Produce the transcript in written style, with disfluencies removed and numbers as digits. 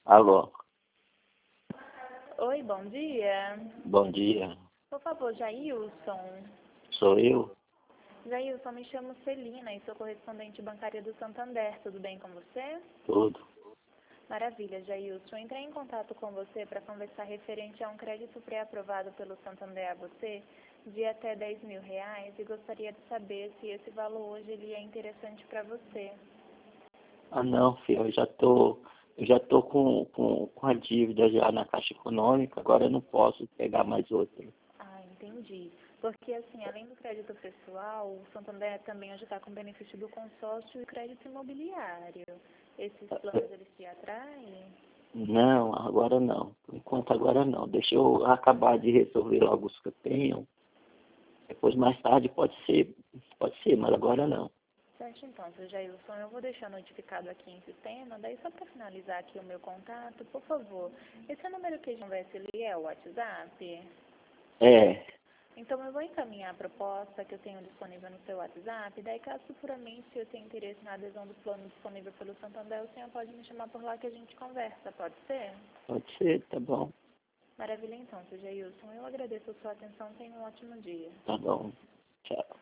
Alô, Oi, bom dia. bom dia. Por favor, Jailson. Sou eu? Jailson, me chamo Celina e sou correspondente bancária do Santander. Tudo bem com você? Tudo. Maravilha, Jailson. Entrei em contato com você para conversar referente a um crédito pré-aprovado pelo Santander a você de até R$ 10.000 e gostaria de saber se esse valor hoje ele é interessante para você. Ah não, filho, eu já tô com a dívida já na Caixa Econômica, agora eu não posso pegar mais outra. Ah, entendi. Porque, assim, além do crédito pessoal, o Santander também hoje está com benefício do consórcio e crédito imobiliário. Esses planos, eles te atraem? Não, agora não. Por enquanto agora não. Deixa eu acabar de resolver logo os que eu tenho. Depois mais tarde pode ser, mas agora não. Certo, então, seu Jailson, eu vou deixar notificado aqui em sistema, daí só para finalizar aqui o meu contato, por favor, esse número que a gente conversa, ele é o WhatsApp? É, Então eu vou encaminhar a proposta que eu tenho disponível no seu WhatsApp, daí caso futuramente eu tenha interesse na adesão do plano disponível pelo Santander, o senhor pode me chamar por lá que a gente conversa, pode ser? pode ser, tá bom. Maravilha então, seu Jailson, eu agradeço a sua atenção, tenha um ótimo dia. Tá bom. Tchau.